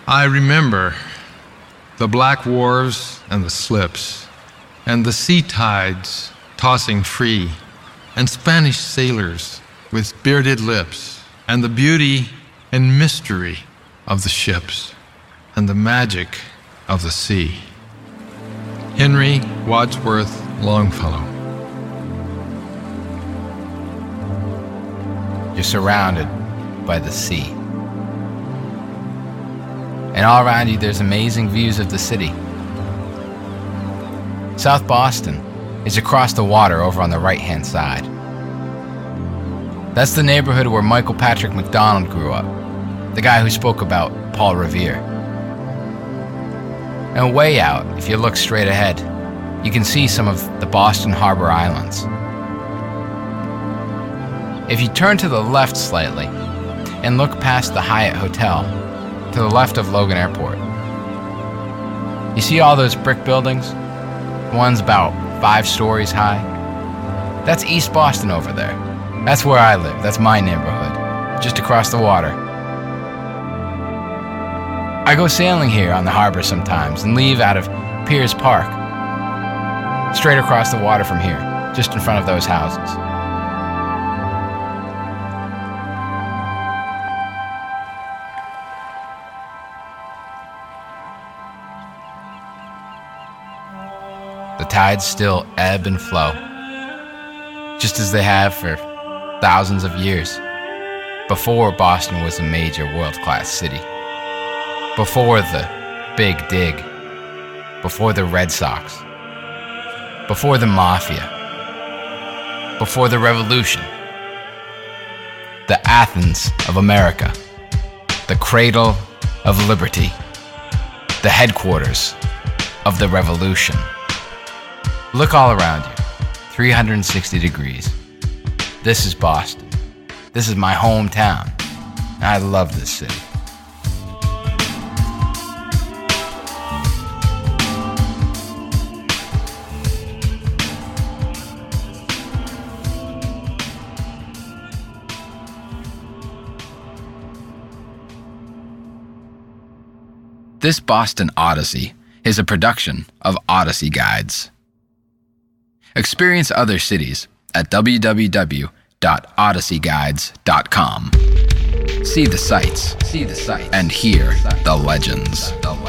I remember the black wharves and the slips, and the sea tides tossing free, and Spanish sailors with bearded lips, and the beauty and mystery of the ships, and the magic of the sea. Henry Wadsworth Longfellow. You're surrounded by the sea. And all around you, there's amazing views of the city. South Boston is across the water over on the right-hand side. That's the neighborhood where Michael Patrick McDonald grew up, the guy who spoke about Paul Revere. And way out, if you look straight ahead, you can see some of the Boston Harbor Islands. If you turn to the left slightly and look past the Hyatt Hotel, to the left of Logan Airport, you see all those brick buildings? One's about 5 stories high. That's East Boston over there. That's where I live. That's my neighborhood, just across the water. I go sailing here on the harbor sometimes and leave out of Piers Park, straight across the water from here, just in front of those houses. The tides still ebb and flow, just as they have for thousands of years, before Boston was a major world-class city, before the Big Dig, before the Red Sox, before the Mafia, before the Revolution, the Athens of America, the cradle of liberty, the headquarters of the Revolution. Look all around you, 360 degrees. This is Boston. This is my hometown. I love this city. This Boston Odyssey is a production of Odyssey Guides. Experience other cities at www.odysseyguides.com. See the sights and hear the legends.